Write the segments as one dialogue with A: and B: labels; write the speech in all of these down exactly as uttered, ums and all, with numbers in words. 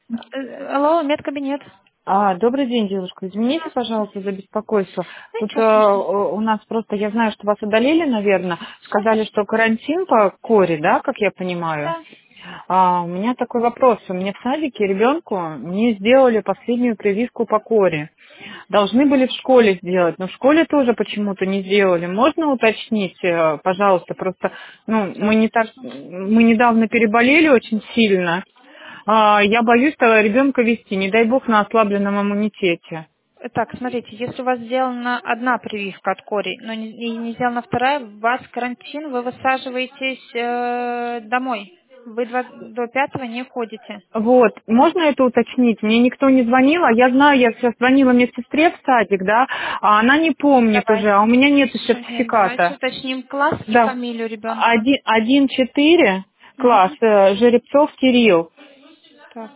A: Э, Алло, медкабинет.
B: А, добрый день, девушка. Извините,
A: Здравствуйте.
B: пожалуйста, за беспокойство.
A: Ну,
B: Тут
A: ничего
B: э,
A: страшного.
B: у нас просто, я знаю, что вас удалили, наверное. Сказали, что карантин по коре, да, как я понимаю.
A: Да.
B: А, у меня такой вопрос. У меня в садике ребенку мне сделали последнюю прививку по коре. Должны были в школе сделать, но в школе тоже почему-то не сделали. Можно уточнить, э, пожалуйста, просто, ну, мы
A: Так.
B: не так, мы недавно переболели очень сильно. А, я боюсь того ребенка вести, не дай бог, на ослабленном иммунитете.
A: Так, смотрите, если у вас сделана одна прививка от кори, но не, и не сделана вторая, у вас карантин, вы высаживаетесь э, домой. Вы два- до пятого не ходите.
B: Вот, можно это уточнить? Мне никто не звонил, а я знаю, я сейчас звонила медсестре в садик, да, а она не помнит уже,
A: Давайте.
B: а у меня нет
A: Нет, давайте
B: сертификата.
A: уточним класс и
B: Да,
A: фамилию ребенка.
B: один, один четыре класс,
A: Мгм.
B: э, Жеребцов Кирилл.
A: Так.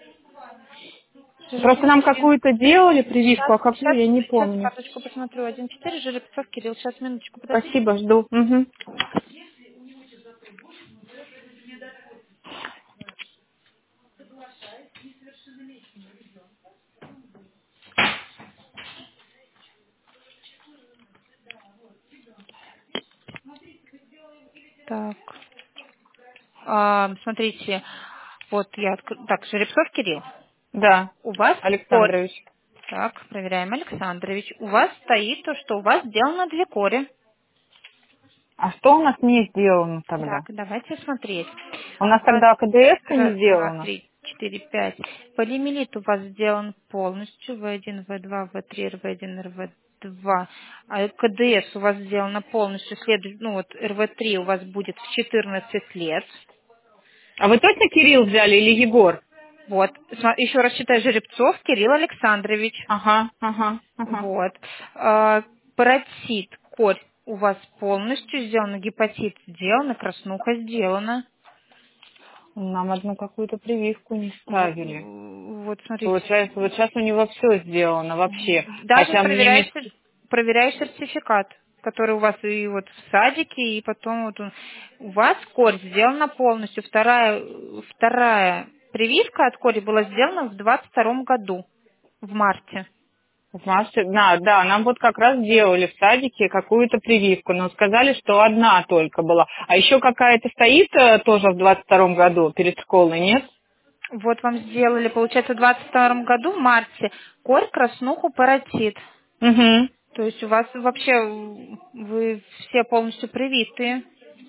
B: Просто
A: Жеребцов
B: нам
A: Кирилл.
B: какую-то делали прививку,
A: Сейчас,
B: а какую
A: сейчас,
B: я не
A: сейчас
B: помню.
A: карточку посмотрю. Один четыре Жеребцов Кирилл. Сейчас, минуточку, подождите.
B: Спасибо, жду. Мгм.
A: Так. А, смотрите, вот я откры- так, Жеребцов Кирилл.
B: Да,
A: У вас корь.
B: Александрович.
A: Так, проверяем, Александрович. У вас стоит то, что у вас сделано две кори.
B: А что у нас не сделано тогда?
A: Так, давайте смотреть.
B: У нас
A: У вас
B: тогда КДС-ка не
A: раз, два,
B: сделана?
A: три, четыре, пять. Полимелит у вас сделан полностью. В один, В два, В три, РВ один, РВ два. А КДС у вас сделано полностью. Следует, ну вот РВ три у вас будет в четырнадцать лет.
B: А вы точно Кирилл взяли или Егор?
A: Вот. Сма- Еще раз читаю. Жеребцов Кирилл Александрович.
B: Ага, ага, ага.
A: Вот. А, Паротит, корь у вас полностью сделана, гепатит сделана, краснуха сделана.
B: Нам одну какую-то прививку не ставили.
A: В- Вот, смотрите.
B: Получается, вот сейчас у него все сделано вообще.
A: Даже
B: Хотя мне
A: проверяю,
B: медс-
A: сер- проверяю сертификат, который у вас и вот в садике, и потом вот он. У вас корь сделана полностью. Вторая, вторая прививка от кори была сделана в двадцать втором году, в марте.
B: в марте- да, да, нам вот как раз делали в садике какую-то прививку, но сказали, что одна только была. А еще какая-то стоит э, тоже в двадцать втором году перед школой, нет?
A: Вот вам сделали, получается, в двадцать втором году, в марте, корь, краснуху, паротит.
B: Угу.
A: То есть у вас вообще, м, вы все полностью привитые.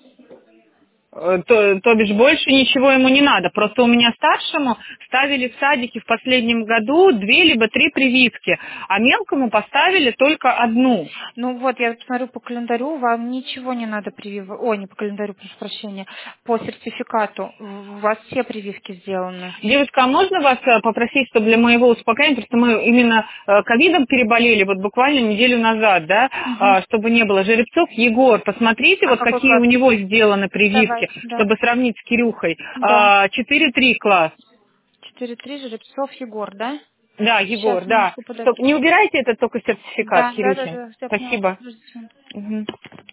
B: Э, То, то бишь больше ничего ему не надо. Просто у меня старшему ставили в садике в последнем году две либо три прививки, а мелкому поставили только одну.
A: Ну вот, я смотрю по календарю, вам ничего не надо прививать. Ой, не по календарю, прошу прощения, по сертификату. У вас все прививки сделаны.
B: Девушка, а можно вас э, попросить, чтобы для моего успокоения, просто мы именно э, ковидом переболели вот буквально неделю назад, да,
A: Мгм.
B: а, чтобы не было жеребцов. Егор, посмотрите,
A: А
B: вот
A: какой
B: какие
A: класс?
B: у него сделаны прививки,
A: Давайте, да.
B: чтобы сравнить с Кирюхой.
A: Да.
B: А, четыре три класс.
A: четыре три Жеребцов Егор, да?
B: Да,
A: Сейчас,
B: Егор, да.
A: минутку,
B: Стоп, не
A: подождите.
B: убирайте этот только сертификат,
A: Да, да, да,
B: Кирюхи.
A: да, я поняла.
B: Спасибо.
A: Подождите.
B: Мгм.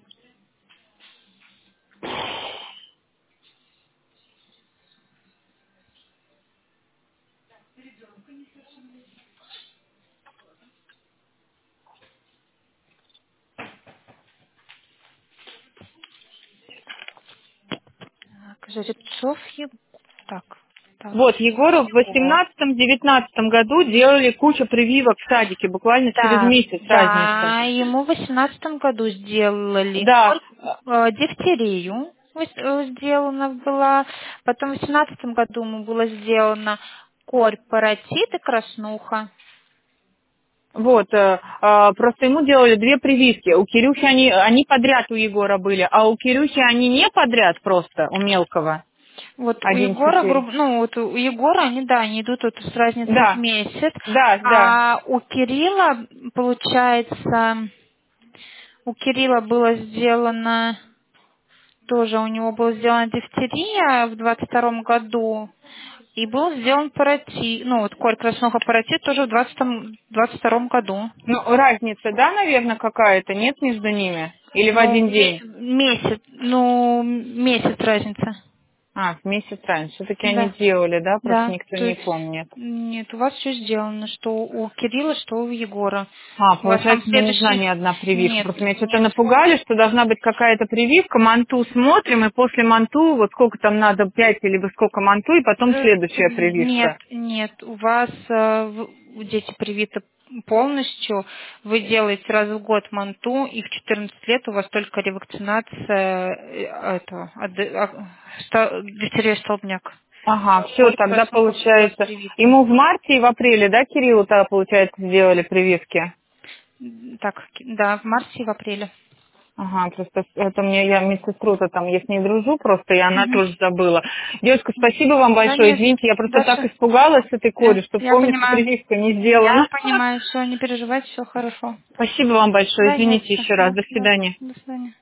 A: Так, Жеребцов Егор. Так, так,
B: Вот, Егору в
A: Егор.
B: восемнадцатом-девятнадцатом году делали кучу прививок в садике, буквально через
A: Так,
B: месяц разница.
A: да, ему в восемнадцатом году сделали
B: Да,
A: корь, э, дифтерию выс- э, сделана была, потом в восемнадцатом году ему было сделано корь, паротит и краснуха.
B: вот, э, а, просто ему делали две прививки. У Кирюхи они, они подряд у Егора были, а у Кирюхи они не подряд просто, у мелкого.
A: Вот у
B: Один
A: Егора,
B: четыре.
A: грубо, ну вот у Егора они, да, они идут вот с разницей в
B: Да,
A: месяц,
B: да, да.
A: а у Кирилла, получается, у Кирилла было сделано, тоже у него была сделана дифтерия в двадцать втором году, и был сделан паротит, ну вот корь краснуха паротит тоже в двадцатом, двадцать втором году.
B: Ну, разница, да, наверное, какая-то, нет между ними? Или в
A: Ну,
B: один
A: ме-
B: день?
A: месяц, ну, месяц разница.
B: А, в месяц раньше. Все-таки они
A: Да.
B: делали, да? Просто
A: Да,
B: никто
A: то
B: не
A: есть
B: помнит.
A: нет, у вас все сделано, что у Кирилла, что у Егора.
B: А,
A: У вас там
B: получается, мне нужна
A: следующий...
B: не одна прививка.
A: Нет,
B: Просто меня что-то
A: нет.
B: напугали, что должна быть какая-то прививка, манту смотрим, и после манту, вот сколько там надо, пять или во сколько манту, и потом
A: Э,
B: следующая
A: Нет,
B: прививка.
A: нет, у вас э, в- дети привиты полностью. Вы делаете раз в год манту, и в четырнадцать лет у вас только ревакцинация э, этого, от д- а, ста- дифтерия столбняк.
B: Ага, все,
A: Только
B: тогда
A: смолоскоп у вас
B: получается.
A: привиты.
B: Ему в марте и в апреле, да, Кириллу тогда, получается, сделали прививки?
A: М, Так, да, в марте и в апреле.
B: Ага, просто это мне, я медсестру-то там, я с ней дружу просто, и она
A: Мгм.
B: тоже забыла. Девушка, спасибо вам
A: Да
B: большое,
A: нет,
B: извините, я просто так
A: Даша,
B: испугалась с этой
A: да,
B: кори, что
A: я
B: помнится,
A: понимаю.
B: прививка не
A: Я
B: сделана.
A: понимаю, все, не переживайте, все хорошо.
B: Спасибо вам большое,
A: Да, не за
B: извините
A: что.
B: еще раз,
A: Да,
B: до
A: да.
B: свидания.
A: До свидания.